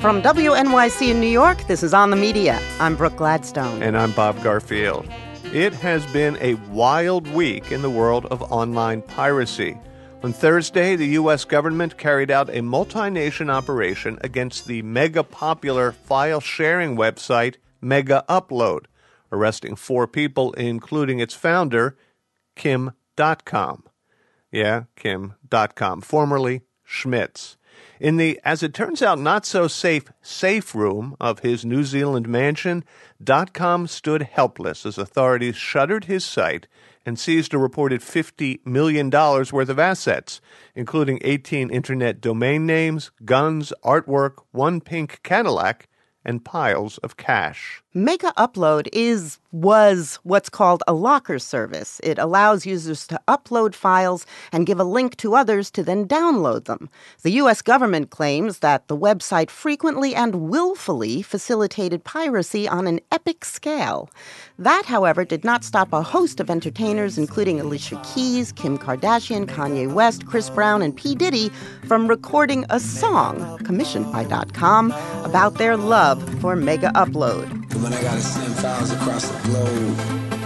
From WNYC in New York, this is On the Media. I'm Brooke Gladstone. And I'm Bob Garfield. It has been a wild week in the world of online piracy. On Thursday, the U.S. government carried out a multi-nation operation against the mega-popular file-sharing website Mega Upload, arresting 4 people, including its founder, Kim.com. Yeah, Kim.com, formerly Schmitz. In the, as it turns out, not-so-safe safe room of his New Zealand mansion, .com stood helpless as authorities shuttered his site and seized a reported $50 million worth of assets, including 18 internet domain names, guns, artwork, one pink Cadillac, and piles of cash. Mega Upload was what's called a locker service. It allows users to upload files and give a link to others to then download them. The U.S. government claims that the website frequently and willfully facilitated piracy on an epic scale. That, however, did not stop a host of entertainers, including Alicia Keys, Kim Kardashian, Kanye West, Chris Brown, and P. Diddy, from recording a song commissioned by .com about their love for Mega Upload. When I gotta send files across the globe,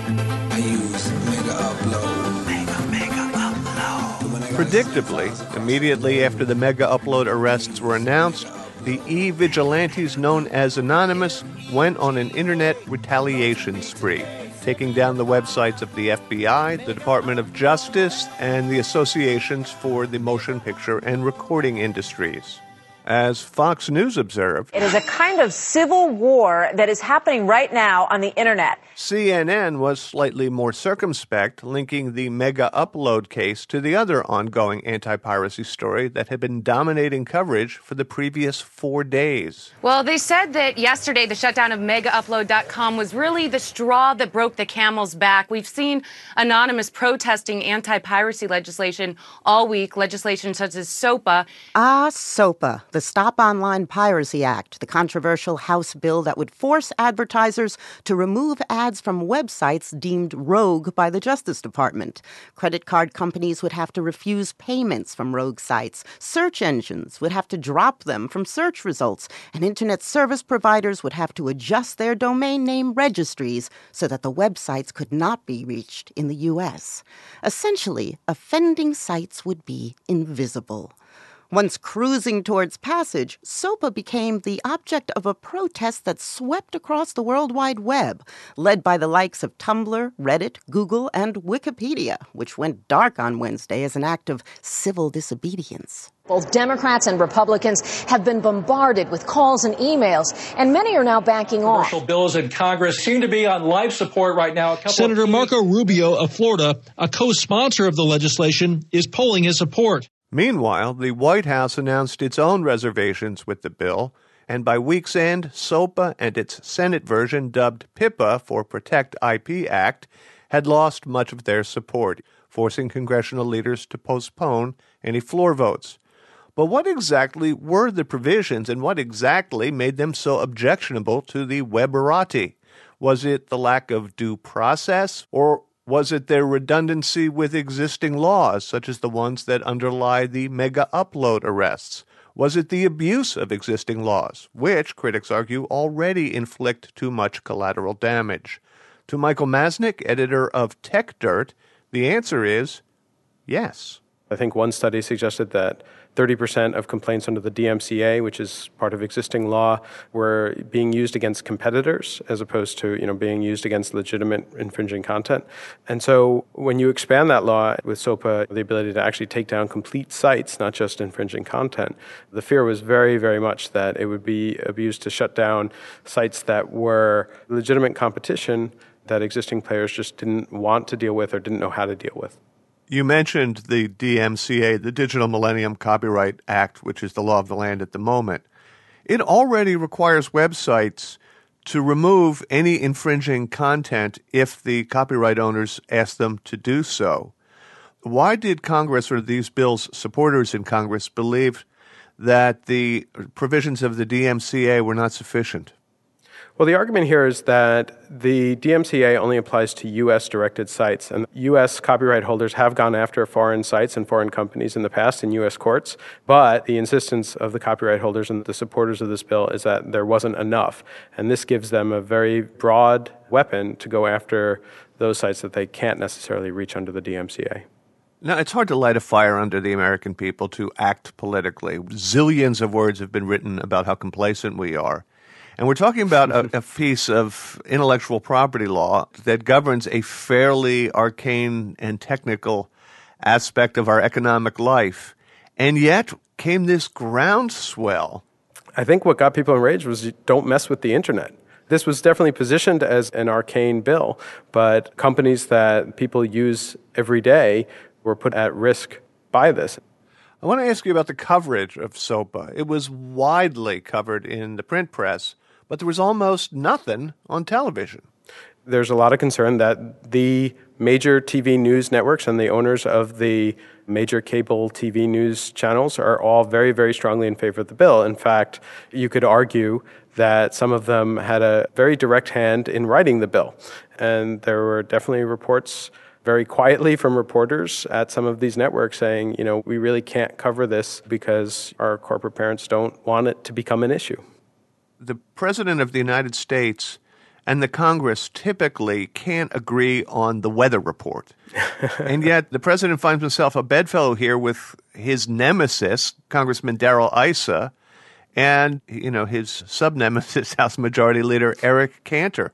I use Mega Upload. Mega Upload. Predictably, immediately after the Mega Upload arrests were announced, the e-vigilantes known as Anonymous went on an internet retaliation spree, taking down the websites of the FBI, the Department of Justice, and the associations for the motion picture and recording industries. As Fox News observed, it is a kind of civil war that is happening right now on the internet. CNN was slightly more circumspect, linking the Mega Upload case to the other ongoing anti-piracy story that had been dominating coverage for the previous 4 days. Well, they said that yesterday the shutdown of MegaUpload.com was really the straw that broke the camel's back. We've seen Anonymous protesting anti-piracy legislation all week, legislation such as SOPA. SOPA. The Stop Online Piracy Act, the controversial House bill that would force advertisers to remove ads from websites deemed rogue by the Justice Department. Credit card companies would have to refuse payments from rogue sites. Search engines would have to drop them from search results. And internet service providers would have to adjust their domain name registries so that the websites could not be reached in the U.S. Essentially, offending sites would be invisible. Once cruising towards passage, SOPA became the object of a protest that swept across the World Wide Web, led by the likes of Tumblr, Reddit, Google, and Wikipedia, which went dark on Wednesday as an act of civil disobedience. Both Democrats and Republicans have been bombarded with calls and emails, and many are now backing off. Commercial bills in Congress seem to be on life support right now. Senator Marco Rubio of Florida, a co-sponsor of the legislation, is polling his support. Meanwhile, the White House announced its own reservations with the bill, and by week's end, SOPA and its Senate version, dubbed PIPA for Protect IP Act, had lost much of their support, forcing congressional leaders to postpone any floor votes. But what exactly were the provisions, and what exactly made them so objectionable to the Weberati? Was it the lack of due process, or was it their redundancy with existing laws, such as the ones that underlie the Mega Upload arrests? Was it the abuse of existing laws, which, critics argue, already inflict too much collateral damage? To Michael Masnick, editor of Tech Dirt, the answer is yes. I think one study suggested that 30% of complaints under the DMCA, which is part of existing law, were being used against competitors as opposed to, being used against legitimate infringing content. And so when you expand that law with SOPA, the ability to actually take down complete sites, not just infringing content, the fear was very, very much that it would be abused to shut down sites that were legitimate competition that existing players just didn't want to deal with or didn't know how to deal with. You mentioned the DMCA, the Digital Millennium Copyright Act, which is the law of the land at the moment. It already requires websites to remove any infringing content if the copyright owners ask them to do so. Why did Congress, or these bills' supporters in Congress, believe that the provisions of the DMCA were not sufficient? Well, the argument here is that the DMCA only applies to U.S.-directed sites, and U.S. copyright holders have gone after foreign sites and foreign companies in the past in U.S. courts, but the insistence of the copyright holders and the supporters of this bill is that there wasn't enough, and this gives them a very broad weapon to go after those sites that they can't necessarily reach under the DMCA. Now, it's hard to light a fire under the American people to act politically. Zillions of words have been written about how complacent we are. And we're talking about a piece of intellectual property law that governs a fairly arcane and technical aspect of our economic life. And yet came this groundswell. I think what got people enraged was don't mess with the internet. This was definitely positioned as an arcane bill, but companies that people use every day were put at risk by this. I want to ask you about the coverage of SOPA. It was widely covered in the print press, but there was almost nothing on television. There's a lot of concern that the major TV news networks and the owners of the major cable TV news channels are all very, very strongly in favor of the bill. In fact, you could argue that some of them had a very direct hand in writing the bill. And there were definitely reports very quietly from reporters at some of these networks saying, we really can't cover this because our corporate parents don't want it to become an issue. The President of the United States and the Congress typically can't agree on the weather report. And yet the President finds himself a bedfellow here with his nemesis, Congressman Darrell Issa, and, his sub-nemesis, House Majority Leader Eric Cantor.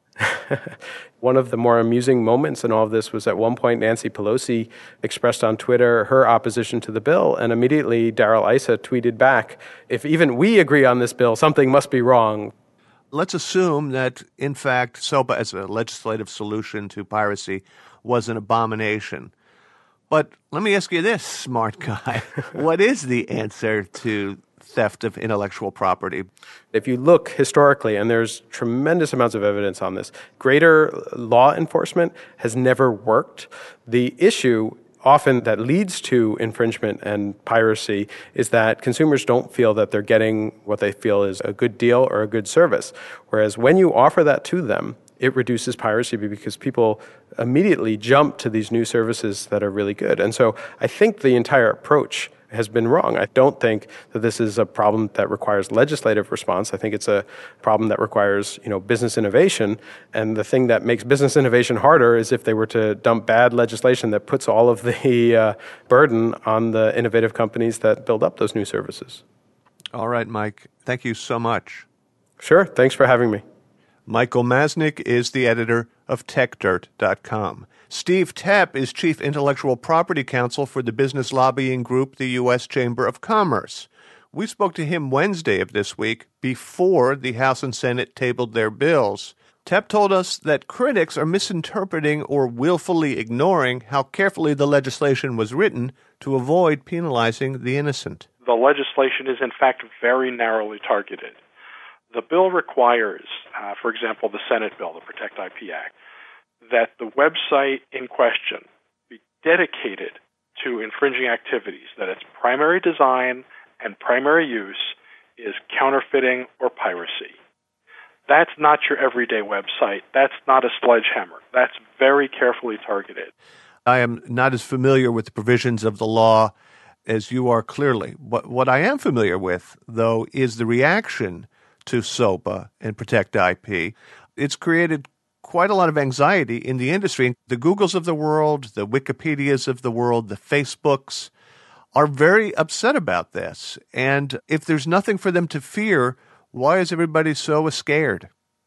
One of the more amusing moments in all of this was at one point Nancy Pelosi expressed on Twitter her opposition to the bill, and immediately Darrell Issa tweeted back, "If even we agree on this bill, something must be wrong." Let's assume that, in fact, SOPA as a legislative solution to piracy was an abomination. But let me ask you this, smart guy. What is the answer to theft of intellectual property? If you look historically, and there's tremendous amounts of evidence on this, greater law enforcement has never worked. The issue often that leads to infringement and piracy is that consumers don't feel that they're getting what they feel is a good deal or a good service. Whereas when you offer that to them, it reduces piracy because people immediately jump to these new services that are really good. And so I think the entire approach has been wrong. I don't think that this is a problem that requires legislative response. I think it's a problem that requires, business innovation. And the thing that makes business innovation harder is if they were to dump bad legislation that puts all of the burden on the innovative companies that build up those new services. All right, Mike. Thank you so much. Sure. Thanks for having me. Michael Masnick is the editor of TechDirt.com. Steve Tepp is Chief Intellectual Property Counsel for the business lobbying group, the U.S. Chamber of Commerce. We spoke to him Wednesday of this week before the House and Senate tabled their bills. Tepp told us that critics are misinterpreting or willfully ignoring how carefully the legislation was written to avoid penalizing the innocent. The legislation is, in fact, very narrowly targeted. The bill requires, for example, the Senate bill, the Protect IP Act, that the website in question be dedicated to infringing activities, that its primary design and primary use is counterfeiting or piracy. That's not your everyday website. That's not a sledgehammer. That's very carefully targeted. I am not as familiar with the provisions of the law as you are clearly. What I am familiar with, though, is the reaction to SOPA and Protect IP. It's created quite a lot of anxiety in the industry. The Googles of the world, the Wikipedias of the world, the Facebooks are very upset about this. And if there's nothing for them to fear, why is everybody so scared?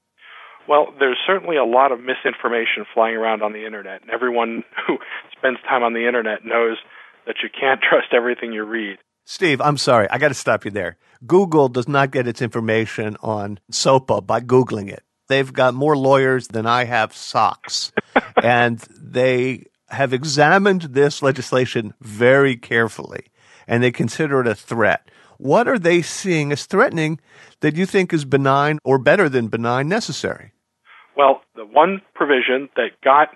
Well, there's certainly a lot of misinformation flying around on the Internet, and everyone who spends time on the Internet knows that you can't trust everything you read. Steve, I'm sorry. I got to stop you there. Google does not get its information on SOPA by Googling it. They've got more lawyers than I have socks, and they have examined this legislation very carefully, and they consider it a threat. What are they seeing as threatening that you think is benign or better than benign necessary? Well, the one provision that got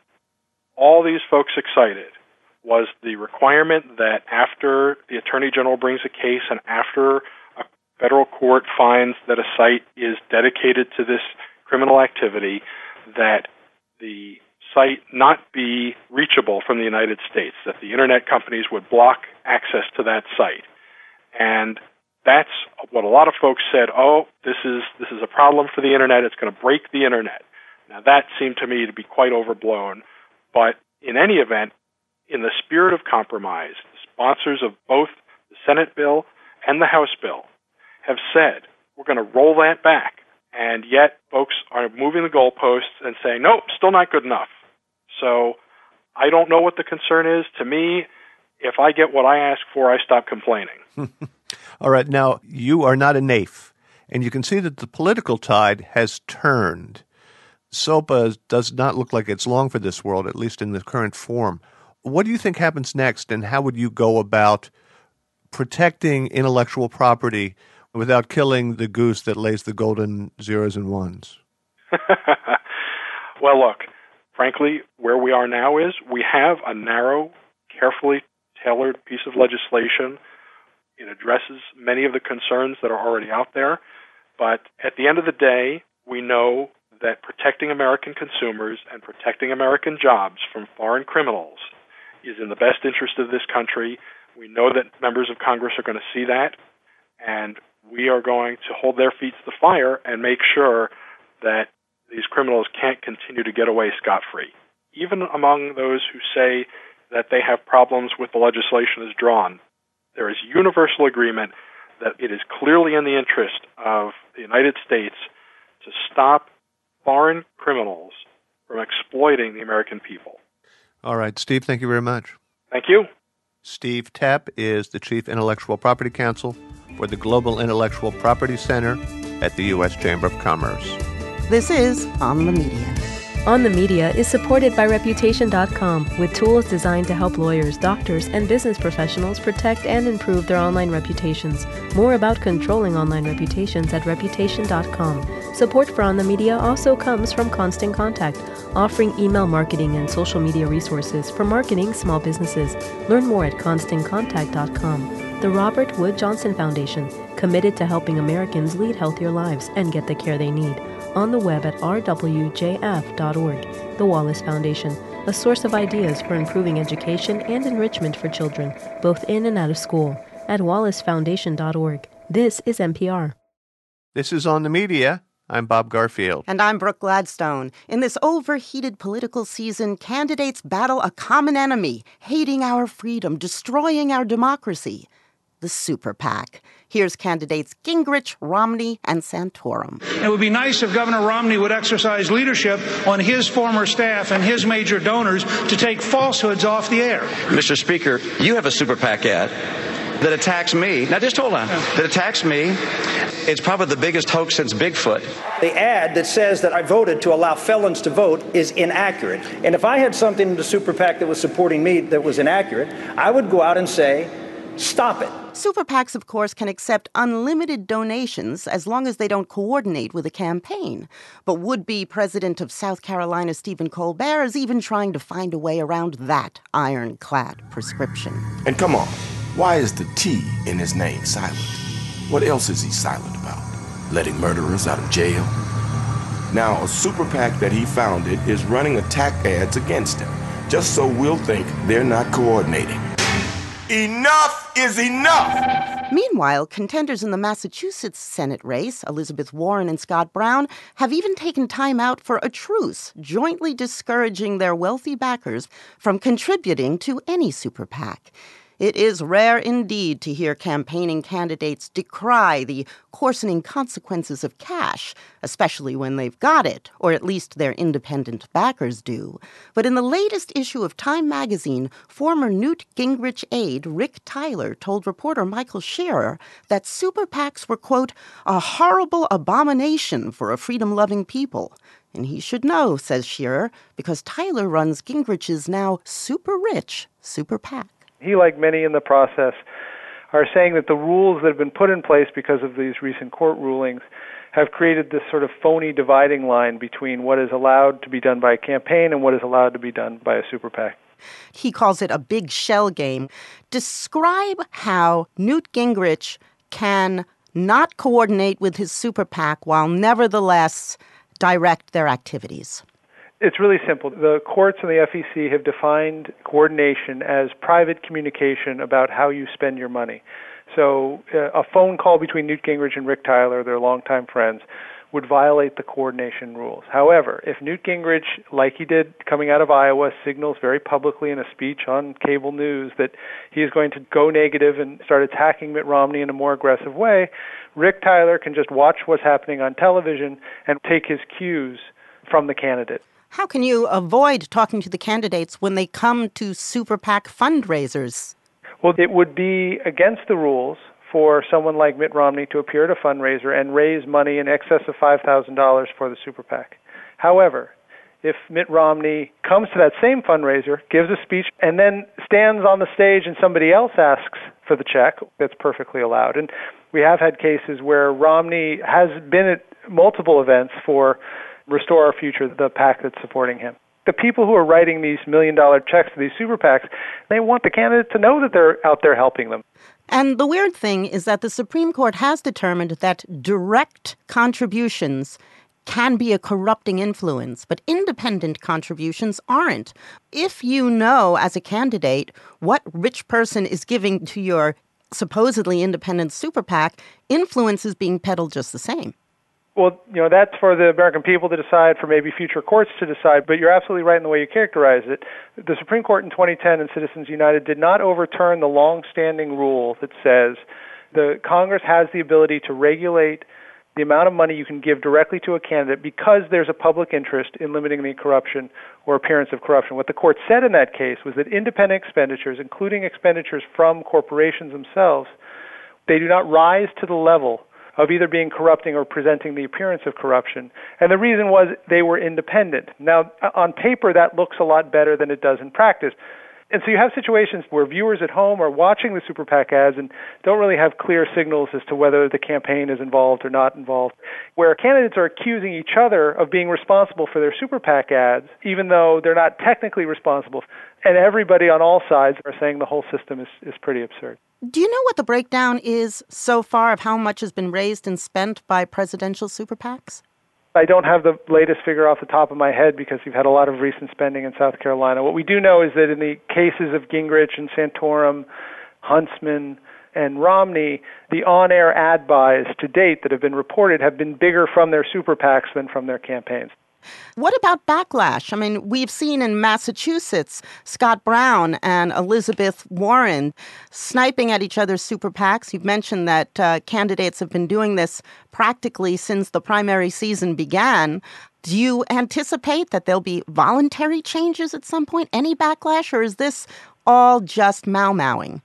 all these folks excited was the requirement that after the Attorney General brings a case and after a federal court finds that a site is dedicated to this criminal activity, that the site not be reachable from the United States, that the internet companies would block access to that site. And that's what a lot of folks said, oh, this is a problem for the internet, it's going to break the internet. Now that seemed to me to be quite overblown, but in any event, in the spirit of compromise, the sponsors of both the Senate bill and the House bill have said, we're going to roll that back. And yet folks are moving the goalposts and saying, nope, still not good enough. So I don't know what the concern is. To me, if I get what I ask for, I stop complaining. All right. Now, you are not a naif, and you can see that the political tide has turned. SOPA does not look like it's long for this world, at least in the current form. What do you think happens next, and how would you go about protecting intellectual property without killing the goose that lays the golden zeros and ones? Well, look, frankly, where we are now is we have a narrow, carefully tailored piece of legislation. It addresses many of the concerns that are already out there. But at the end of the day, we know that protecting American consumers and protecting American jobs from foreign criminals is in the best interest of this country. We know that members of Congress are going to see that, and we are going to hold their feet to the fire and make sure that these criminals can't continue to get away scot-free. Even among those who say that they have problems with the legislation as drawn, there is universal agreement that it is clearly in the interest of the United States to stop foreign criminals from exploiting the American people. All right, Steve, thank you very much. Thank you. Steve Tepp is the Chief Intellectual Property Counsel for the Global Intellectual Property Center at the U.S. Chamber of Commerce. This is On the Media. On the Media is supported by Reputation.com with tools designed to help lawyers, doctors, and business professionals protect and improve their online reputations. More about controlling online reputations at Reputation.com. Support for On the Media also comes from Constant Contact, offering email marketing and social media resources for marketing small businesses. Learn more at ConstantContact.com. The Robert Wood Johnson Foundation, committed to helping Americans lead healthier lives and get the care they need. On the web at rwjf.org. The Wallace Foundation, a source of ideas for improving education and enrichment for children, both in and out of school, at wallacefoundation.org. This is NPR. This is On the Media. I'm Bob Garfield. And I'm Brooke Gladstone. In this overheated political season, candidates battle a common enemy, hating our freedom, destroying our democracy. The Super PAC. Here's candidates Gingrich, Romney, and Santorum. It would be nice if Governor Romney would exercise leadership on his former staff and his major donors to take falsehoods off the air. Mr. Speaker, you have a Super PAC ad that attacks me. Now, just hold on. That attacks me. It's probably the biggest hoax since Bigfoot. The ad that says that I voted to allow felons to vote is inaccurate. And if I had something in the Super PAC that was supporting me that was inaccurate, I would go out and say, stop it. Super PACs, of course, can accept unlimited donations as long as they don't coordinate with a campaign. But would-be president of South Carolina, Stephen Colbert, is even trying to find a way around that ironclad prescription. And come on, why is the T in his name silent? What else is he silent about? Letting murderers out of jail? Now, a Super PAC that he founded is running attack ads against him, just so we'll think they're not coordinating. Enough is enough! Meanwhile, contenders in the Massachusetts Senate race, Elizabeth Warren and Scott Brown, have even taken time out for a truce, jointly discouraging their wealthy backers from contributing to any Super PAC. It is rare indeed to hear campaigning candidates decry the coarsening consequences of cash, especially when they've got it, or at least their independent backers do. But in the latest issue of Time magazine, former Newt Gingrich aide Rick Tyler told reporter Michael Scherer that Super PACs were, quote, a horrible abomination for a freedom-loving people. And he should know, says Scherer, because Tyler runs Gingrich's now super-rich Super PAC. He, like many in the process, are saying that the rules that have been put in place because of these recent court rulings have created this sort of phony dividing line between what is allowed to be done by a campaign and what is allowed to be done by a Super PAC. He calls it a big shell game. Describe how Newt Gingrich can not coordinate with his Super PAC while nevertheless direct their activities? It's really simple. The courts and the FEC have defined coordination as private communication about how you spend your money. So a phone call between Newt Gingrich and Rick Tyler, their longtime friends, would violate the coordination rules. However, if Newt Gingrich, like he did coming out of Iowa, signals very publicly in a speech on cable news that he is going to go negative and start attacking Mitt Romney in a more aggressive way, Rick Tyler can just watch what's happening on television and take his cues from the candidate. How can you avoid talking to the candidates when they come to super PAC fundraisers? Well, it would be against the rules for someone like Mitt Romney to appear at a fundraiser and raise money in excess of $5,000 for the super PAC. However, if Mitt Romney comes to that same fundraiser, gives a speech, and then stands on the stage and somebody else asks for the check, that's perfectly allowed. And we have had cases where Romney has been at multiple events for Restore Our Future, the PAC that's supporting him. The people who are writing these $1 million checks to these super PACs, they want the candidate to know that they're out there helping them. And the weird thing is that the Supreme Court has determined that direct contributions can be a corrupting influence, but independent contributions aren't. If you know as a candidate what rich person is giving to your supposedly independent super PAC, influence is being peddled just the same. Well, that's for the American people to decide, for maybe future courts to decide, but you're absolutely right in the way you characterize it. The Supreme Court in 2010 in Citizens United did not overturn the long-standing rule that says the Congress has the ability to regulate the amount of money you can give directly to a candidate because there's a public interest in limiting the corruption or appearance of corruption. What the court said in that case was that independent expenditures, including expenditures from corporations themselves, they do not rise to the level of either being corrupting or presenting the appearance of corruption. And the reason was they were independent. Now, on paper, that looks a lot better than it does in practice. And so you have situations where viewers at home are watching the super PAC ads and don't really have clear signals as to whether the campaign is involved or not involved, where candidates are accusing each other of being responsible for their super PAC ads, even though they're not technically responsible. And everybody on all sides are saying the whole system is pretty absurd. Do you know what the breakdown is so far of how much has been raised and spent by presidential super PACs? I don't have the latest figure off the top of my head because we've had a lot of recent spending in South Carolina. What we do know is that in the cases of Gingrich and Santorum, Huntsman, and Romney, the on-air ad buys to date that have been reported have been bigger from their super PACs than from their campaigns. What about backlash? I mean, we've seen in Massachusetts, Scott Brown and Elizabeth Warren sniping at each other's super PACs. You've mentioned that candidates have been doing this practically since the primary season began. Do you anticipate that there'll be voluntary changes at some point? Any backlash, or is this all just mau-mauing?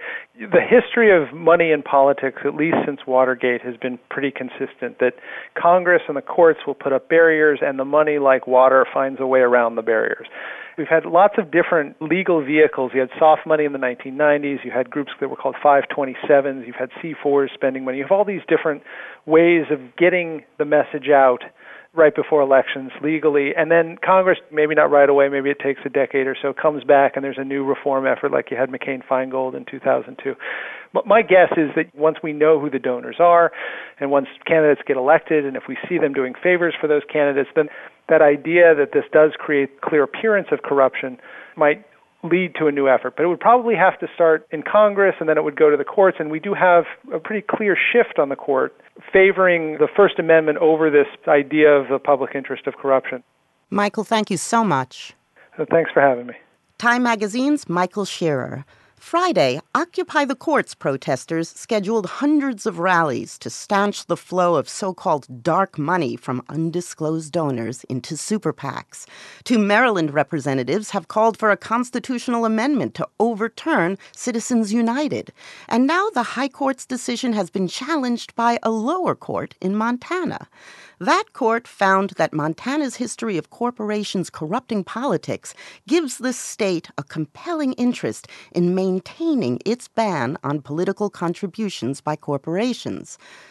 The history of money in politics, at least since Watergate, has been pretty consistent, that Congress and the courts will put up barriers and the money, like water, finds a way around the barriers. We've had lots of different legal vehicles. You had soft money in the 1990s. You had groups that were called 527s. You've had C4s spending money. You have all these different ways of getting the message out right before elections legally, and then Congress, maybe not right away, maybe it takes a decade or so, comes back and there's a new reform effort like you had McCain-Feingold in 2002. But my guess is that once we know who the donors are and once candidates get elected and if we see them doing favors for those candidates, then that idea that this does create clear appearance of corruption might lead to a new effort. But it would probably have to start in Congress and then it would go to the courts, and we do have a pretty clear shift on the court favoring the First Amendment over this idea of the public interest of corruption. Michael, thank you so much. Thanks for having me. Time Magazine's Michael Shearer. Friday, Occupy the Courts protesters scheduled hundreds of rallies to stanch the flow of so-called dark money from undisclosed donors into super PACs. Two Maryland representatives have called for a constitutional amendment to overturn Citizens United. And now the High Court's decision has been challenged by a lower court in Montana. That court found that Montana's history of corporations corrupting politics gives the state a compelling interest in maintaining its ban on political contributions by corporations.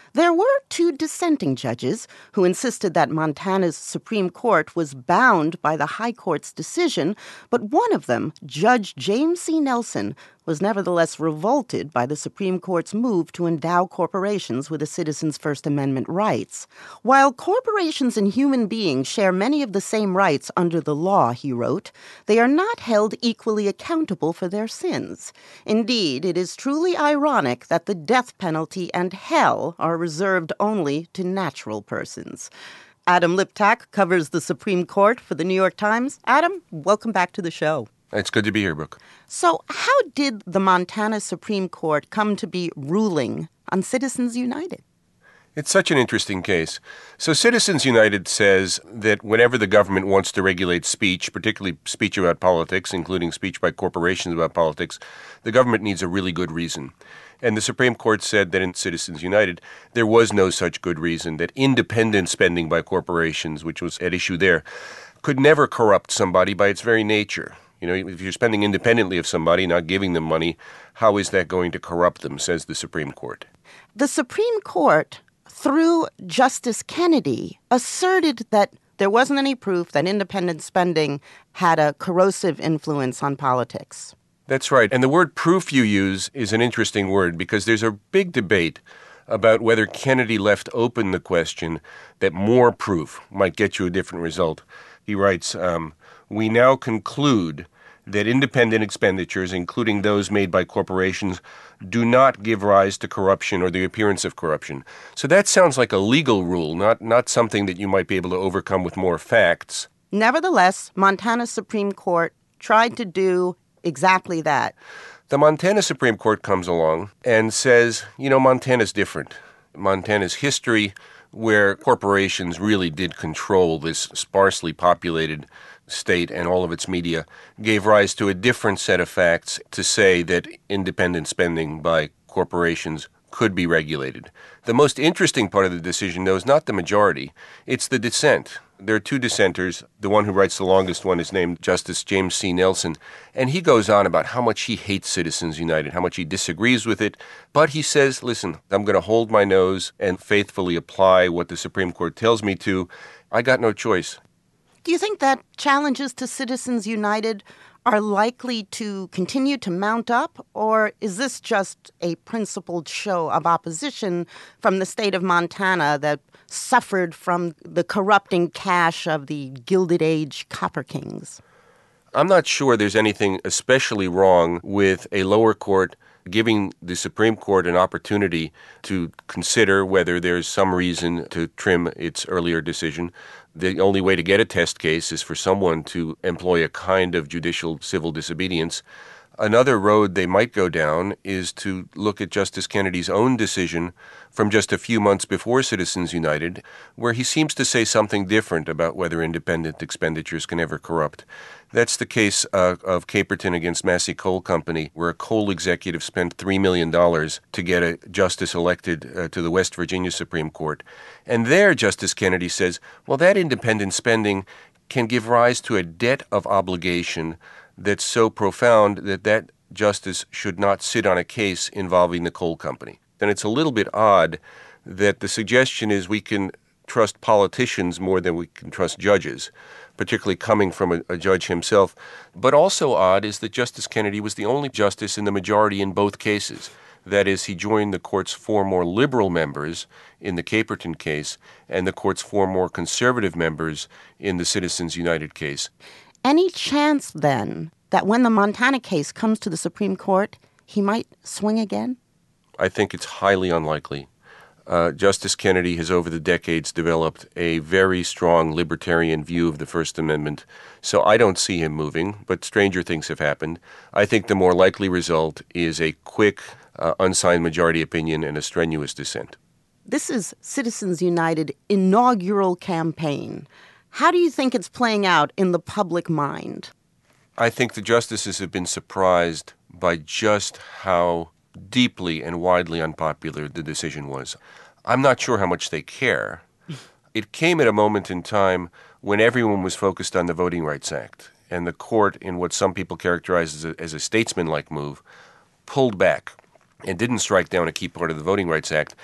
There were 2 dissenting judges who insisted that Montana's Supreme Court was bound by the High Court's decision, but one of them, Judge James C. Nelson, was nevertheless revolted by the Supreme Court's move to endow corporations with a citizen's First Amendment rights. While corporations and human beings share many of the same rights under the law, he wrote, they are not held equally accountable for their sins. Indeed, it is truly ironic that the death penalty and hell are reserved only to natural persons. Adam Liptak covers the Supreme Court for the New York Times. Adam, welcome back to the show. It's good to be here, Brooke. So how did the Montana Supreme Court come to be ruling on Citizens United? It's such an interesting case. So Citizens United says that whenever the government wants to regulate speech, particularly speech about politics, including speech by corporations about politics, the government needs a really good reason. And the Supreme Court said that in Citizens United, there was no such good reason, that independent spending by corporations, which was at issue there, could never corrupt somebody by its very nature. You know, if you're spending independently of somebody, not giving them money, how is that going to corrupt them, says the Supreme Court. The Supreme Court, through Justice Kennedy, asserted that there wasn't any proof that independent spending had a corrosive influence on politics. That's right. And the word proof you use is an interesting word because there's a big debate about whether Kennedy left open the question that more proof might get you a different result. He writes, we now conclude that independent expenditures, including those made by corporations, do not give rise to corruption or the appearance of corruption. So that sounds like a legal rule, not something that you might be able to overcome with more facts. Nevertheless, Montana's Supreme Court tried to do exactly that. The Montana Supreme Court comes along and says, you know, Montana's different. Montana's history, where corporations really did control this sparsely populated state and all of its media, gave rise to a different set of facts to say that independent spending by corporations could be regulated. The most interesting part of the decision, though, is not the majority. It's the dissent. There are 2 dissenters. The one who writes the longest one is named Justice James C. Nelson, and he goes on about how much he hates Citizens United, how much he disagrees with it. But he says, listen, I'm going to hold my nose and faithfully apply what the Supreme Court tells me to. I got no choice. Do you think that challenges to Citizens United are likely to continue to mount up, or is this just a principled show of opposition from the state of Montana that suffered from the corrupting cash of the Gilded Age Copper Kings? I'm not sure there's anything especially wrong with a lower court giving the Supreme Court an opportunity to consider whether there's some reason to trim its earlier decision. The only way to get a test case is for someone to employ a kind of judicial civil disobedience. Another road they might go down is to look at Justice Kennedy's own decision from just a few months before Citizens United, where he seems to say something different about whether independent expenditures can ever corrupt. That's the case of Caperton against Massey Coal Company, where a coal executive spent $3 million to get a justice elected to the West Virginia Supreme Court. And there, Justice Kennedy says, well, that independent spending can give rise to a debt of obligation that's so profound that justice should not sit on a case involving the coal company. Then it's a little bit odd that the suggestion is we can trust politicians more than we can trust judges, particularly coming from a judge himself. But also odd is that Justice Kennedy was the only justice in the majority in both cases. That is, he joined the court's 4 more liberal members in the Caperton case and the court's 4 more conservative members in the Citizens United case. Any chance, then, that when the Montana case comes to the Supreme Court, he might swing again? I think it's highly unlikely. Justice Kennedy has over the decades developed a very strong libertarian view of the First Amendment, so I don't see him moving, but stranger things have happened. I think the more likely result is a quick, unsigned majority opinion and a strenuous dissent. This is Citizens United inaugural campaign. How do you think it's playing out in the public mind? I think the justices have been surprised by just how deeply and widely unpopular the decision was. I'm not sure how much they care. It came at a moment in time when everyone was focused on the Voting Rights Act, and the court, in what some people characterize as a statesmanlike move, pulled back and didn't strike down a key part of the Voting Rights Act.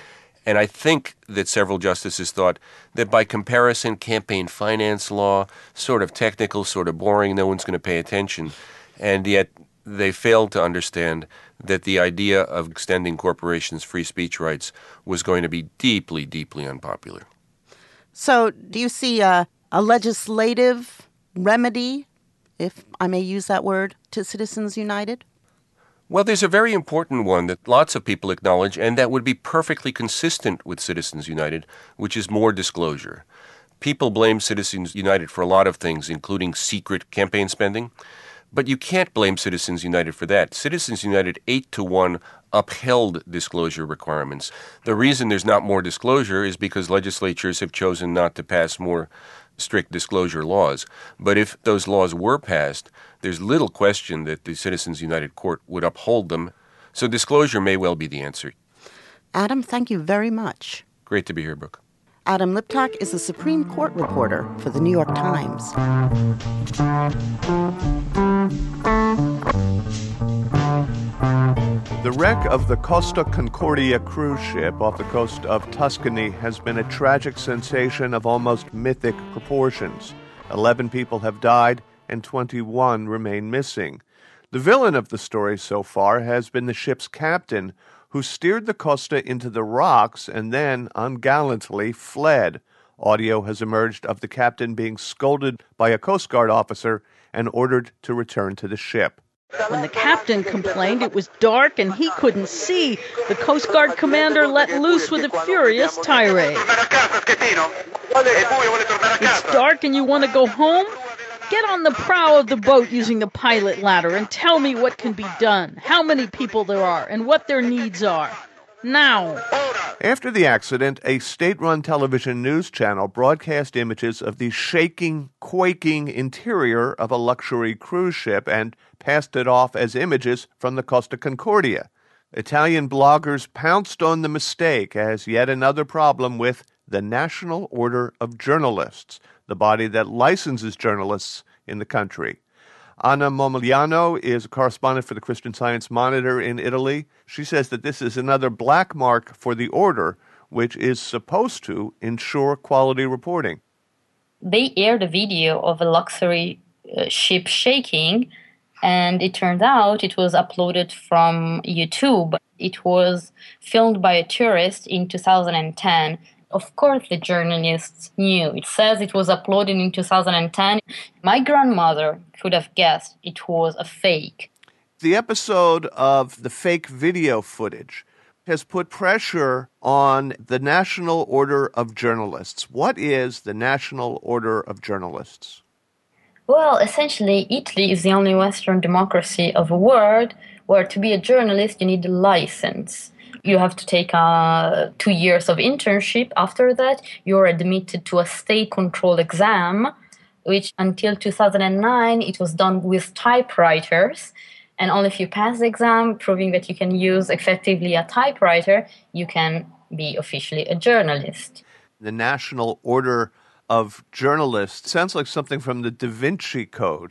And I think that several justices thought that by comparison, campaign finance law, sort of technical, sort of boring, no one's going to pay attention. And yet they failed to understand that the idea of extending corporations' free speech rights was going to be deeply, deeply unpopular. So do you see a legislative remedy, if I may use that word, to Citizens United? Well, there's a very important one that lots of people acknowledge, and that would be perfectly consistent with Citizens United, which is more disclosure. People blame Citizens United for a lot of things, including secret campaign spending, but you can't blame Citizens United for that. Citizens United 8-1 upheld disclosure requirements. The reason there's not more disclosure is because legislatures have chosen not to pass more strict disclosure laws. But if those laws were passed, there's little question that the Citizens United Court would uphold them. So disclosure may well be the answer. Adam, thank you very much. Great to be here, Brooke. Adam Liptak is a Supreme Court reporter for the New York Times. The wreck of the Costa Concordia cruise ship off the coast of Tuscany has been a tragic sensation of almost mythic proportions. 11 people have died and 21 remain missing. The villain of the story so far has been the ship's captain, who steered the Costa into the rocks and then ungallantly fled. Audio has emerged of the captain being scolded by a Coast Guard officer and ordered to return to the ship. When the captain complained it was dark and he couldn't see, the Coast Guard commander let loose with a furious tirade. It's dark and you want to go home? Get on the prow of the boat using the pilot ladder and tell me what can be done, how many people there are, and what their needs are. Now. After the accident, a state-run television news channel broadcast images of the shaking, quaking interior of a luxury cruise ship and passed it off as images from the Costa Concordia. Italian bloggers pounced on the mistake as yet another problem with the National Order of Journalists, the body that licenses journalists in the country. Anna Momigliano is a correspondent for the Christian Science Monitor in Italy. She says that this is another black mark for the order, which is supposed to ensure quality reporting. They aired a video of a luxury ship shaking, and it turned out it was uploaded from YouTube. It was filmed by a tourist in 2010. Of course, the journalists knew. It says it was uploaded in 2010. My grandmother could have guessed it was a fake. The episode of the fake video footage has put pressure on the National Order of Journalists. What is the National Order of Journalists? Well, essentially, Italy is the only Western democracy of the world where to be a journalist you need a license. You have to take 2 years of internship. After that, you're admitted to a state-controlled exam, which until 2009, it was done with typewriters. And only if you pass the exam, proving that you can use effectively a typewriter, you can be officially a journalist. The National Order of Journalists sounds like something from the Da Vinci Code.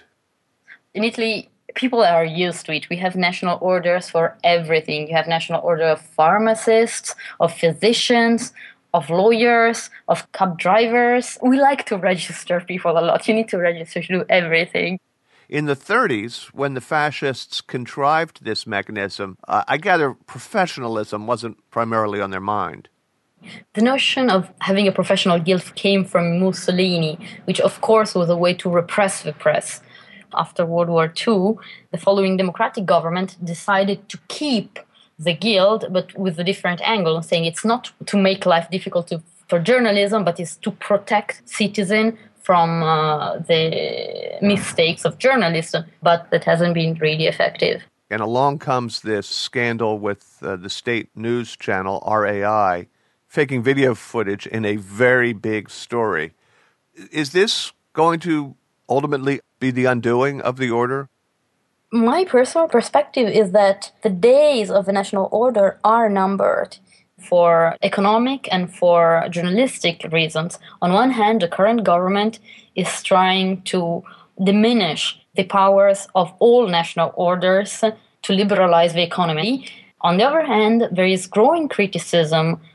In Italy, people are used to it. We have national orders for everything. You have national order of pharmacists, of physicians, of lawyers, of cab drivers. We like to register people a lot. You need to register to do everything. In the 30s, when the fascists contrived this mechanism, I gather professionalism wasn't primarily on their mind. The notion of having a professional guild came from Mussolini, which of course was a way to repress the press. After World War II, the following democratic government decided to keep the guild, but with a different angle, saying it's not to make life difficult for journalism, but it's to protect citizens from the mistakes of journalism. But that hasn't been really effective. And along comes this scandal with the state news channel, RAI, faking video footage in a very big story. Is this going to ultimately be the undoing of the order? My personal perspective is that the days of the national order are numbered for economic and for journalistic reasons. On one hand, the current government is trying to diminish the powers of all national orders to liberalize the economy. On the other hand, there is growing criticism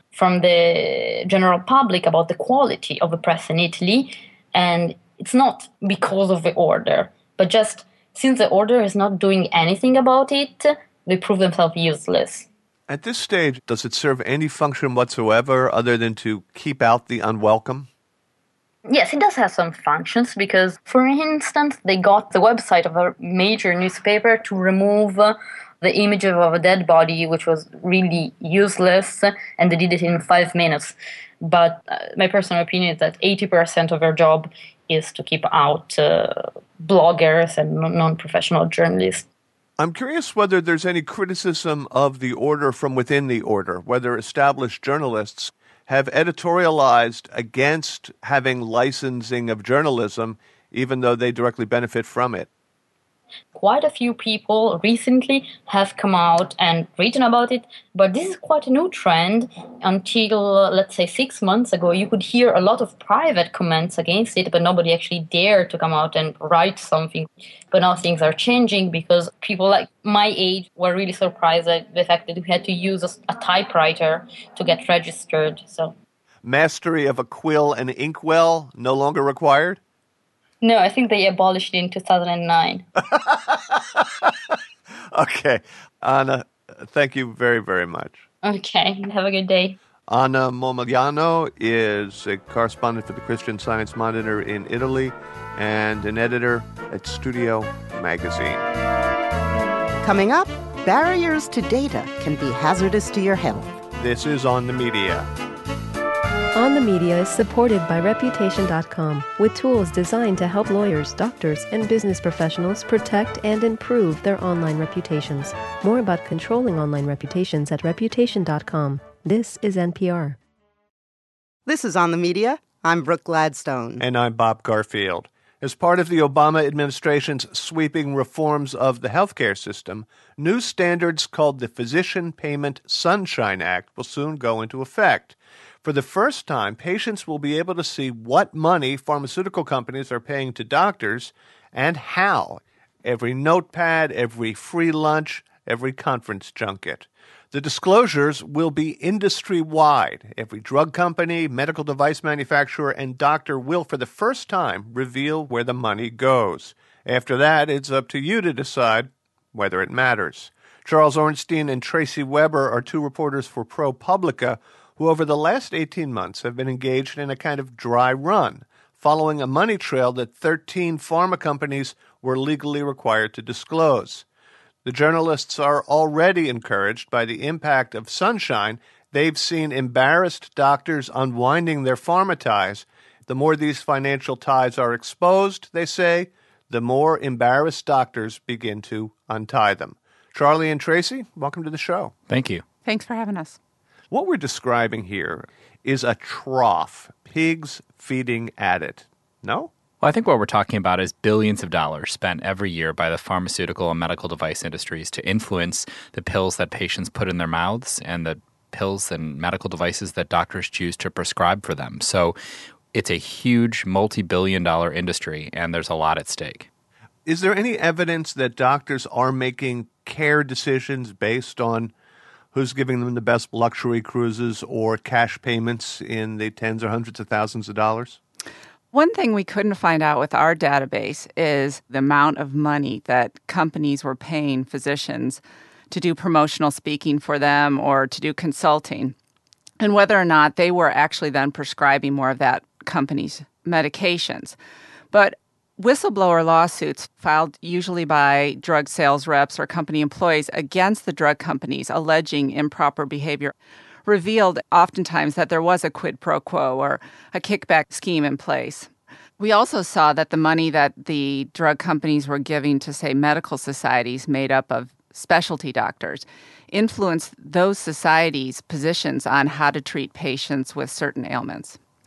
from the general public about the quality of the press in Italy. And it's not because of the order, but just since the order is not doing anything about it, they prove themselves useless. At this stage, does it serve any function whatsoever other than to keep out the unwelcome? Yes, it does have some functions because, for instance, they got the website of a major newspaper to remove the image of a dead body, which was really useless, and they did it in 5 minutes. But my personal opinion is that 80% of their job is to keep out bloggers and non-professional journalists. I'm curious whether there's any criticism of the order from within the order, whether established journalists have editorialized against having licensing of journalism, even though they directly benefit from it. Quite a few people recently have come out and written about it, but this is quite a new trend. Until, let's say, 6 months ago, you could hear a lot of private comments against it, but nobody actually dared to come out and write something. But now things are changing because people like my age were really surprised at the fact that we had to use a typewriter to get registered. So, mastery of a quill and inkwell no longer required? No, I think they abolished it in 2009. Okay. Anna, thank you very, very much. Okay, have a good day. Anna Momigliano is a correspondent for the Christian Science Monitor in Italy and an editor at Studio Magazine. Coming up, barriers to data can be hazardous to your health. This is On the Media. On the Media is supported by Reputation.com with tools designed to help lawyers, doctors, and business professionals protect and improve their online reputations. More about controlling online reputations at Reputation.com. This is NPR. This is On the Media. I'm Brooke Gladstone. And I'm Bob Garfield. As part of the Obama administration's sweeping reforms of the healthcare system, new standards called the Physician Payment Sunshine Act will soon go into effect. For the first time, patients will be able to see what money pharmaceutical companies are paying to doctors and how. Every notepad, every free lunch, every conference junket. The disclosures will be industry-wide. Every drug company, medical device manufacturer, and doctor will, for the first time, reveal where the money goes. After that, it's up to you to decide whether it matters. Charles Ornstein and Tracy Weber are two reporters for ProPublica who over the last 18 months have been engaged in a kind of dry run, following a money trail that 13 pharma companies were legally required to disclose. The journalists are already encouraged by the impact of Sunshine. They've seen embarrassed doctors unwinding their pharma ties. The more these financial ties are exposed, they say, the more embarrassed doctors begin to untie them. Charlie and Tracy, welcome to the show. Thank you. Thanks for having us. What we're describing here is a trough, pigs feeding at it. No? Well, I think what we're talking about is billions of dollars spent every year by the pharmaceutical and medical device industries to influence the pills that patients put in their mouths and the pills and medical devices that doctors choose to prescribe for them. So it's a huge multi-billion-dollar industry, and there's a lot at stake. Is there any evidence that doctors are making care decisions based on who's giving them the best luxury cruises or cash payments in the tens or hundreds of thousands of dollars? One thing we couldn't find out with our database is the amount of money that companies were paying physicians to do promotional speaking for them or to do consulting, and whether or not they were actually then prescribing more of that company's medications. But whistleblower lawsuits filed usually by drug sales reps or company employees against the drug companies alleging improper behavior revealed oftentimes that there was a quid pro quo or a kickback scheme in place. We also saw that the money that the drug companies were giving to, say, medical societies made up of specialty doctors influenced those societies' positions on how to treat patients with certain ailments.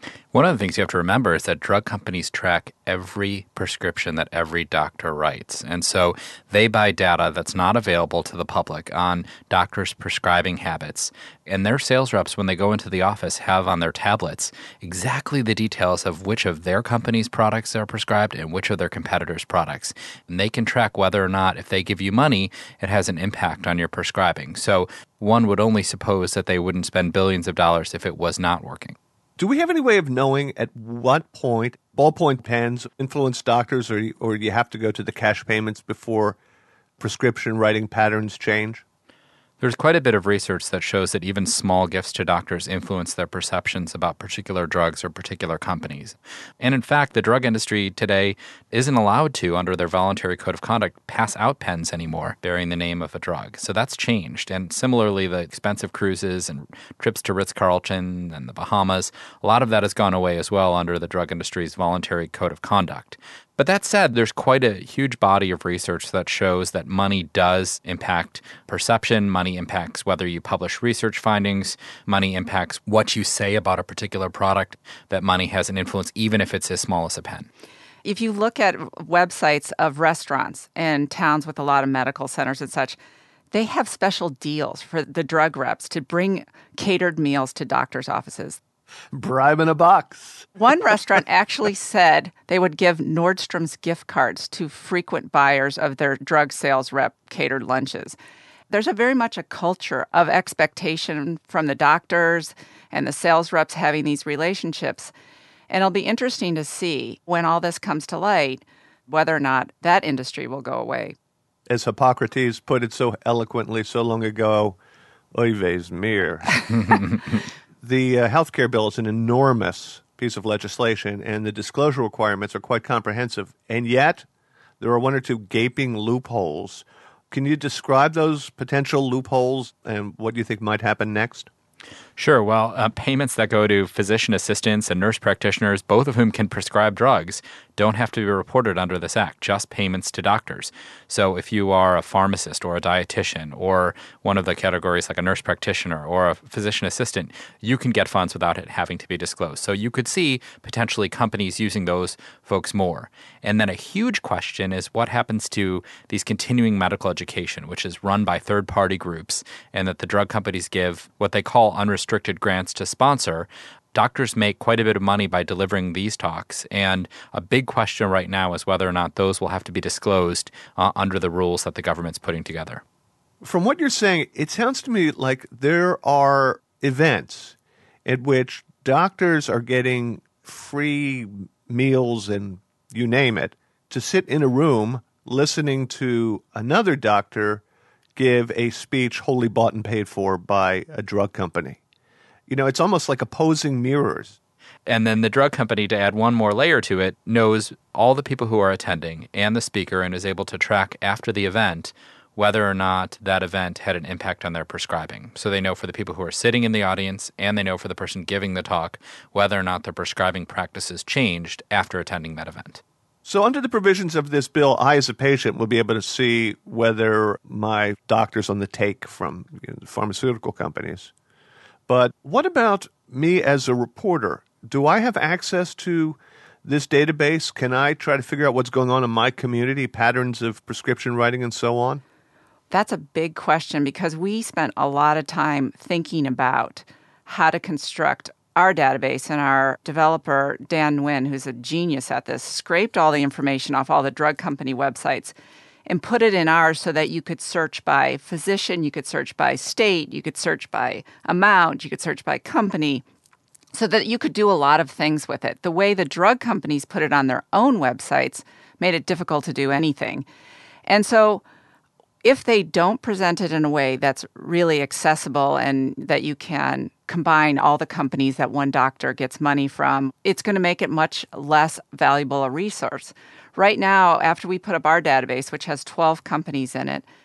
One of the things you have to remember is that drug companies track every prescription that every doctor writes. And so they buy data that's not available to the public on doctors' prescribing habits. And their sales reps, when they go into the office, have on their tablets exactly the details of which of their company's products are prescribed and which of their competitors' products. And they can track whether or not, if they give you money, it has an impact on your prescribing. So one would only suppose that they wouldn't spend billions of dollars if it was not working. Do we have any way of knowing at what point ballpoint pens influence doctors, or do you have to go to the cash payments before prescription writing patterns change? There's quite a bit of research that shows that even small gifts to doctors influence their perceptions about particular drugs or particular companies. And in fact, the drug industry today isn't allowed to, under their voluntary code of conduct, pass out pens anymore bearing the name of a drug. So that's changed. And similarly, the expensive cruises and trips to Ritz-Carlton and the Bahamas, a lot of that has gone away as well under the drug industry's voluntary code of conduct. But that said, there's quite a huge body of research that shows that money does impact perception. Money impacts whether you publish research findings. Money impacts what you say about a particular product. That money has an influence, even if it's as small as a pen. If you look at websites of restaurants in towns with a lot of medical centers and such, they have special deals for the drug reps to bring catered meals to doctors' offices. Bribe in a box. One restaurant actually said they would give Nordstrom's gift cards to frequent buyers of their drug sales rep catered lunches. There's very much a culture of expectation from the doctors and the sales reps having these relationships. And it'll be interesting to see when all this comes to light whether or not that industry will go away. As Hippocrates put it so eloquently so long ago, oives mir. The healthcare bill is an enormous piece of legislation, and the disclosure requirements are quite comprehensive. And yet, there are one or two gaping loopholes. Can you describe those potential loopholes and what you think might happen next? Sure. Well, payments that go to physician assistants and nurse practitioners, both of whom can prescribe drugs, don't have to be reported under this act, just payments to doctors. So if you are a pharmacist or a dietitian or one of the categories like a nurse practitioner or a physician assistant, you can get funds without it having to be disclosed. So you could see potentially companies using those folks more. And then a huge question is what happens to these continuing medical education, which is run by third-party groups and that the drug companies give what they call unrestricted grants to sponsor. Doctors make quite a bit of money by delivering these talks, and a big question right now is whether or not those will have to be disclosed under the rules that the government's putting together. From what you're saying, it sounds to me like there are events at which doctors are getting free meals and you name it to sit in a room listening to another doctor give a speech wholly bought and paid for by a drug company. You know, it's almost like opposing mirrors. And then the drug company, to add one more layer to it, knows all the people who are attending and the speaker and is able to track after the event whether or not that event had an impact on their prescribing. So they know for the people who are sitting in the audience and they know for the person giving the talk whether or not their prescribing practices changed after attending that event. So under the provisions of this bill, I as a patient will be able to see whether my doctor's on the take from pharmaceutical companies. But what about me as a reporter? Do I have access to this database? Can I try to figure out what's going on in my community, patterns of prescription writing and so on? That's a big question because we spent a lot of time thinking about how to construct our database, and our developer, Dan Nguyen, who's a genius at this, scraped all the information off all the drug company websites and put it in ours so that you could search by physician, you could search by state, you could search by amount, you could search by company, so that you could do a lot of things with it. The way the drug companies put it on their own websites made it difficult to do anything. And so if they don't present it in a way that's really accessible and that you can combine all the companies that one doctor gets money from, it's going to make it much less valuable a resource. Right now, after we put up our database, which has 12 companies in it,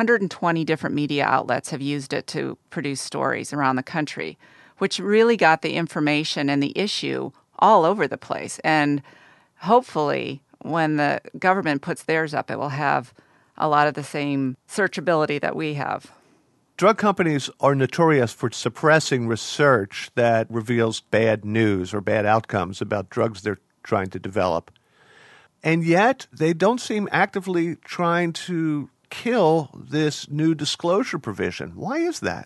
120 different media outlets have used it to produce stories around the country, which really got the information and the issue all over the place. And hopefully, when the government puts theirs up, it will have a lot of the same searchability that we have. Drug companies are notorious for suppressing research that reveals bad news or bad outcomes about drugs they're trying to develop. And yet, they don't seem actively trying to kill this new disclosure provision. Why is that?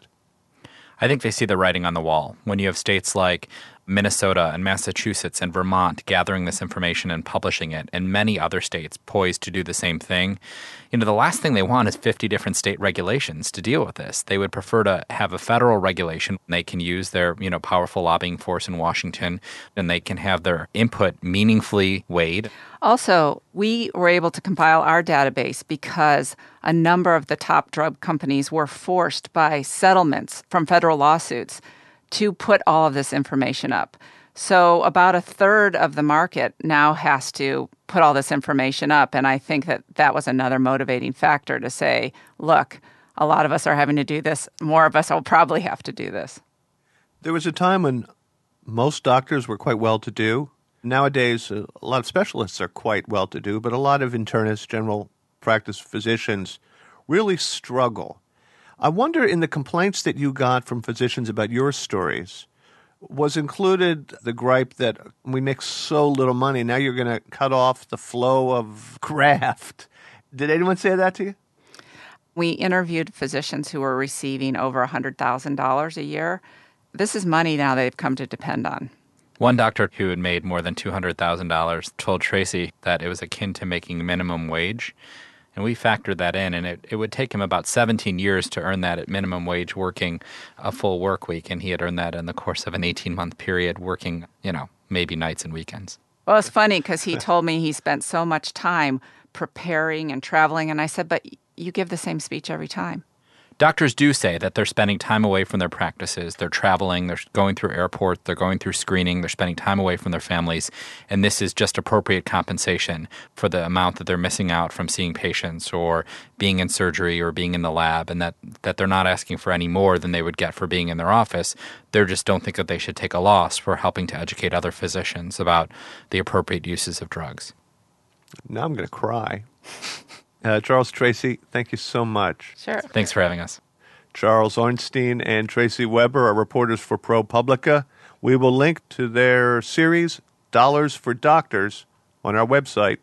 I think they see the writing on the wall. When you have states like Minnesota and Massachusetts and Vermont gathering this information and publishing it, and many other states poised to do the same thing, the last thing they want is 50 different state regulations to deal with this. They would prefer to have a federal regulation. They can use their, powerful lobbying force in Washington, and they can have their input meaningfully weighed. Also, we were able to compile our database because a number of the top drug companies were forced by settlements from federal lawsuits to put all of this information up. So about a third of the market now has to put all this information up. And I think that was another motivating factor to say, look, a lot of us are having to do this. More of us will probably have to do this. There was a time when most doctors were quite well-to-do. Nowadays, a lot of specialists are quite well-to-do, but a lot of internists, general practice physicians really struggle. I wonder, in the complaints that you got from physicians about your stories, was included the gripe that we make so little money, now you're going to cut off the flow of graft. Did anyone say that to you? We interviewed physicians who were receiving over $100,000 a year. This is money now they've come to depend on. One doctor who had made more than $200,000 told Tracy that it was akin to making minimum wage. And we factored that in, and it would take him about 17 years to earn that at minimum wage working a full work week, and he had earned that in the course of an 18-month period working, maybe nights and weekends. Well, it's funny because he told me he spent so much time preparing and traveling, and I said, but you give the same speech every time. Doctors do say that they're spending time away from their practices. They're traveling, they're going through airports, they're going through screening, they're spending time away from their families, and this is just appropriate compensation for the amount that they're missing out from seeing patients or being in surgery or being in the lab, and that they're not asking for any more than they would get for being in their office. They just don't think that they should take a loss for helping to educate other physicians about the appropriate uses of drugs. Now I'm going to cry. Charles Tracy, thank you so much. Sure. Thanks for having us. Charles Ornstein and Tracy Weber are reporters for ProPublica. We will link to their series, Dollars for Doctors, on our website,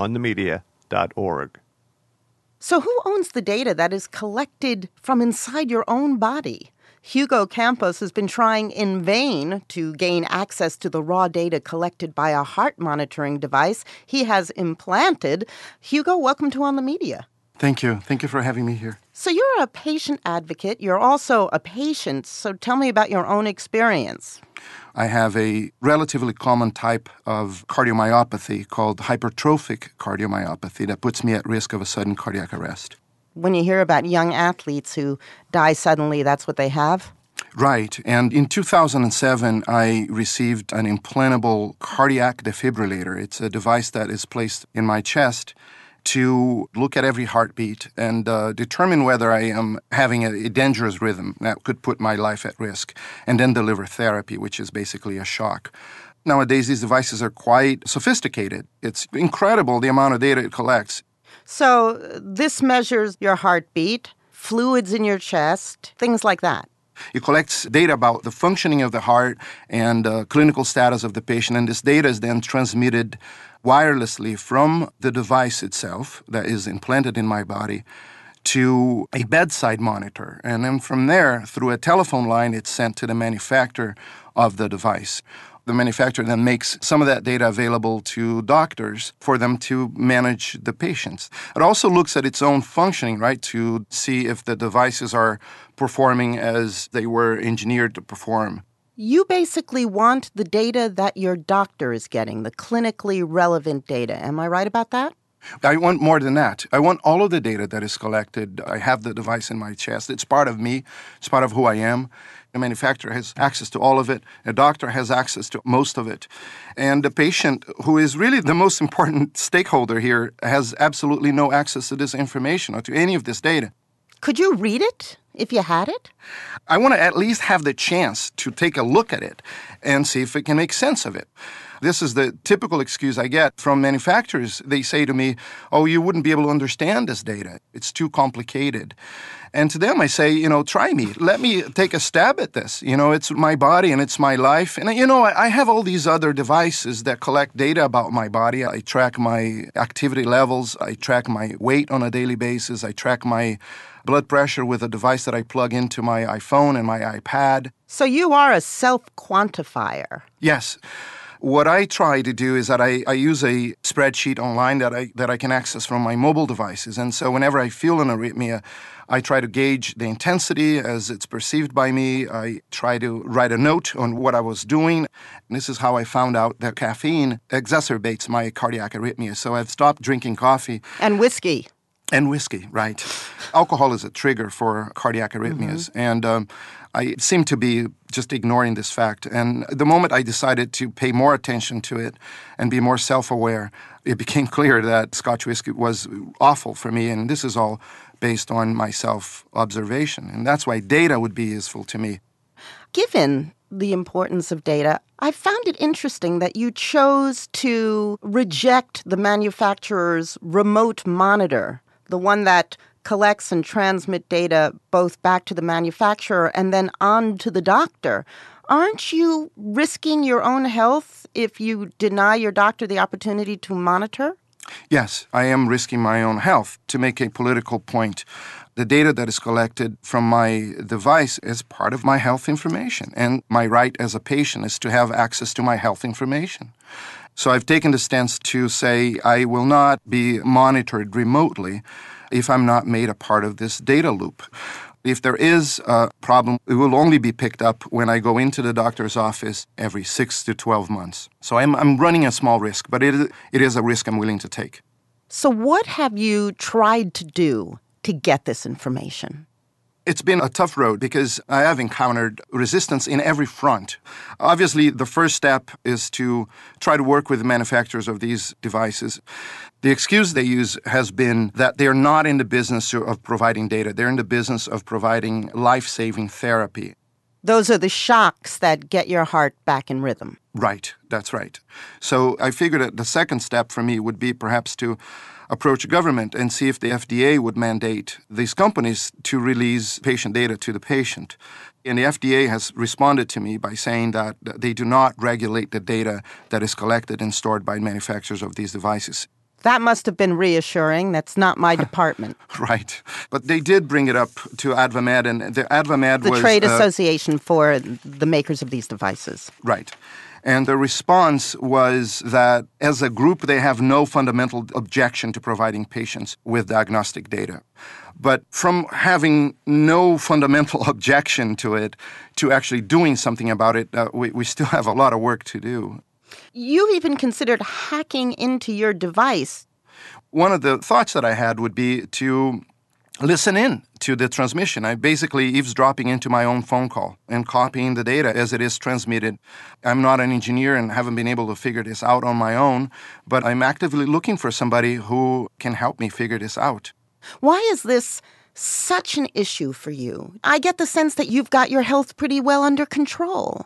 onthemedia.org. So who owns the data that is collected from inside your own body? Hugo Campos has been trying in vain to gain access to the raw data collected by a heart monitoring device he has implanted. Hugo, welcome to On the Media. Thank you. Thank you for having me here. So you're a patient advocate. You're also a patient. So tell me about your own experience. I have a relatively common type of cardiomyopathy called hypertrophic cardiomyopathy that puts me at risk of a sudden cardiac arrest. When you hear about young athletes who die suddenly, that's what they have? Right. And in 2007, I received an implantable cardiac defibrillator. It's a device that is placed in my chest to look at every heartbeat and determine whether I am having a dangerous rhythm that could put my life at risk, and then deliver therapy, which is basically a shock. Nowadays, these devices are quite sophisticated. It's incredible the amount of data it collects. So this measures your heartbeat, fluids in your chest, things like that. It collects data about the functioning of the heart and clinical status of the patient, and this data is then transmitted wirelessly from the device itself that is implanted in my body to a bedside monitor. And then from there, through a telephone line, it's sent to the manufacturer of the device. The manufacturer then makes some of that data available to doctors for them to manage the patients. It also looks at its own functioning, right, to see if the devices are performing as they were engineered to perform. You basically want the data that your doctor is getting, the clinically relevant data. Am I right about that? I want more than that. I want all of the data that is collected. I have the device in my chest. It's part of me. It's part of who I am. The manufacturer has access to all of it. A doctor has access to most of it. And the patient, who is really the most important stakeholder here, has absolutely no access to this information or to any of this data. Could you read it if you had it? I want to at least have the chance to take a look at it and see if it can make sense of it. This is the typical excuse I get from manufacturers. They say to me, oh, you wouldn't be able to understand this data. It's too complicated. And to them, I say, try me. Let me take a stab at this. It's my body and it's my life. And, I have all these other devices that collect data about my body. I track my activity levels. I track my weight on a daily basis. I track my blood pressure with a device that I plug into my iPhone and my iPad. So you are a self-quantifier. Yes. What I try to do is that I use a spreadsheet online that I can access from my mobile devices. And so whenever I feel an arrhythmia, I try to gauge the intensity as it's perceived by me. I try to write a note on what I was doing. And this is how I found out that caffeine exacerbates my cardiac arrhythmia. So I've stopped drinking coffee. And whiskey. And whiskey, right. Alcohol is a trigger for cardiac arrhythmias. Mm-hmm. And I seem to be just ignoring this fact. And the moment I decided to pay more attention to it and be more self-aware, it became clear that Scotch whiskey was awful for me. And this is all based on my self-observation. And that's why data would be useful to me. Given the importance of data, I found it interesting that you chose to reject the manufacturer's remote monitor, the one that collects and transmits data both back to the manufacturer and then on to the doctor. Aren't you risking your own health if you deny your doctor the opportunity to monitor? Yes, I am risking my own health. To make a political point, the data that is collected from my device is part of my health information, and my right as a patient is to have access to my health information. So I've taken the stance to say I will not be monitored remotely if I'm not made a part of this data loop. If there is a problem, it will only be picked up when I go into the doctor's office every 6 to 12 months. So I'm running a small risk, but it is a risk I'm willing to take. So what have you tried to do to get this information? It's been a tough road because I have encountered resistance in every front. Obviously, the first step is to try to work with the manufacturers of these devices. The excuse they use has been that they're not in the business of providing data. They're in the business of providing life-saving therapy. Those are the shocks that get your heart back in rhythm. Right, that's right. So I figured that the second step for me would be perhaps to approach government and see if the FDA would mandate these companies to release patient data to the patient. And the FDA has responded to me by saying that they do not regulate the data that is collected and stored by manufacturers of these devices. That must have been reassuring. That's not my department. Right. But they did bring it up to AdvaMed, and the AdvaMed was... the trade association for the makers of these devices. Right. And the response was that as a group, they have no fundamental objection to providing patients with diagnostic data. But from having no fundamental objection to it to actually doing something about it, we still have a lot of work to do. You've even considered hacking into your device. One of the thoughts that I had would be to listen in to the transmission. I'm basically eavesdropping into my own phone call and copying the data as it is transmitted. I'm not an engineer and haven't been able to figure this out on my own, but I'm actively looking for somebody who can help me figure this out. Why is this such an issue for you? I get the sense that you've got your health pretty well under control.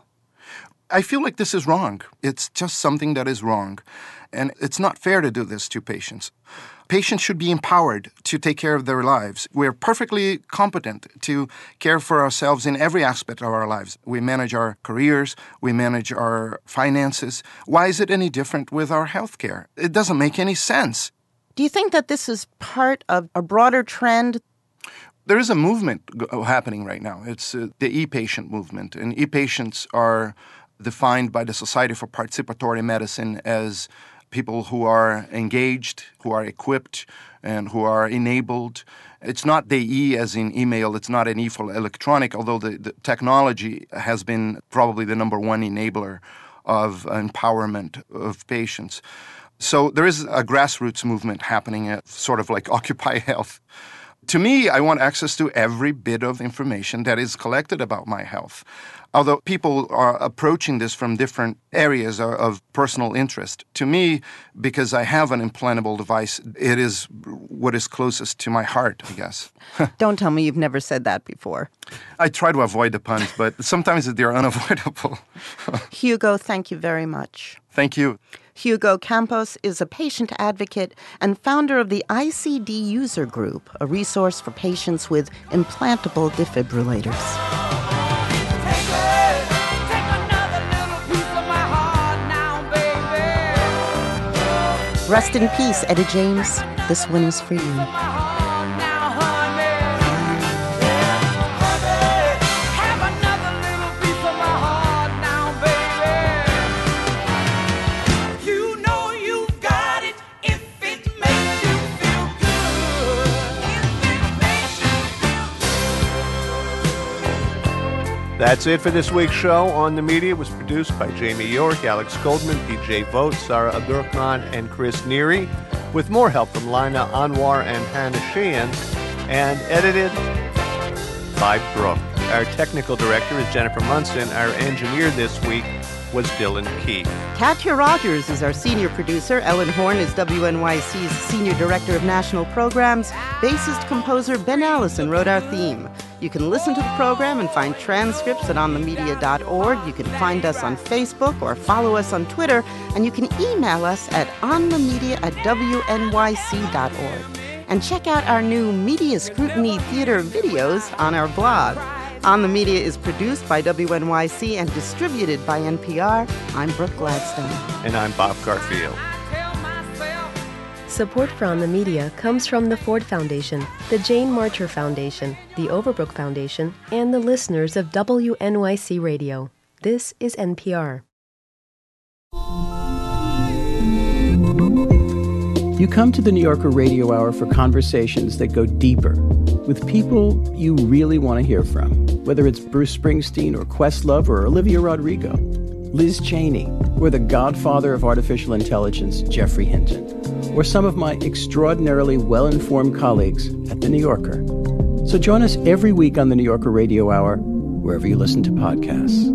I feel like this is wrong. It's just something that is wrong. And it's not fair to do this to patients. Patients should be empowered to take care of their lives. We're perfectly competent to care for ourselves in every aspect of our lives. We manage our careers. We manage our finances. Why is it any different with our health care? It doesn't make any sense. Do you think that this is part of a broader trend? There is a movement happening right now. It's the e-patient movement. And e-patients are defined by the Society for Participatory Medicine as people who are engaged, who are equipped, and who are enabled. It's not the E as in email. It's not an E for electronic, although the technology has been probably the number one enabler of empowerment of patients. So there is a grassroots movement happening at sort of like Occupy Health. To me, I want access to every bit of information that is collected about my health. Although people are approaching this from different areas of personal interest, to me, because I have an implantable device, it is what is closest to my heart, I guess. Don't tell me you've never said that before. I try to avoid the puns, but sometimes they're unavoidable. Hugo, thank you very much. Thank you. Hugo Campos is a patient advocate and founder of the ICD User Group, a resource for patients with implantable defibrillators. Rest in peace, Etta James. This one is for you. That's it for this week's show. On the Media it was produced by Jamie York, Alex Goldman, PJ Vogt, Sarah Abdurrahman, and Chris Neary, with more help from Lina Anwar and Hannah Sheehan, and edited by Brooke. Our technical director is Jennifer Munson. Our engineer this week was Dylan Keith. Katya Rogers is our senior producer. Ellen Horn is WNYC's senior director of national programs. Bassist-composer Ben Allison wrote our theme. You can listen to the program and find transcripts at onthemedia.org. You can find us on Facebook or follow us on Twitter. And you can email us at onthemedia@wnyc.org. And check out our new Media Scrutiny Theater videos on our blog. On the Media is produced by WNYC and distributed by NPR. I'm Brooke Gladstone. And I'm Bob Garfield. Support for On the Media comes from the Ford Foundation, the Jane Marcher Foundation, the Overbrook Foundation, and the listeners of WNYC Radio. This is NPR. You come to the New Yorker Radio Hour for conversations that go deeper with people you really want to hear from, whether it's Bruce Springsteen or Questlove or Olivia Rodrigo, Liz Cheney, or the godfather of artificial intelligence, Geoffrey Hinton, or some of my extraordinarily well-informed colleagues at The New Yorker. So join us every week on the New Yorker Radio Hour, wherever you listen to podcasts.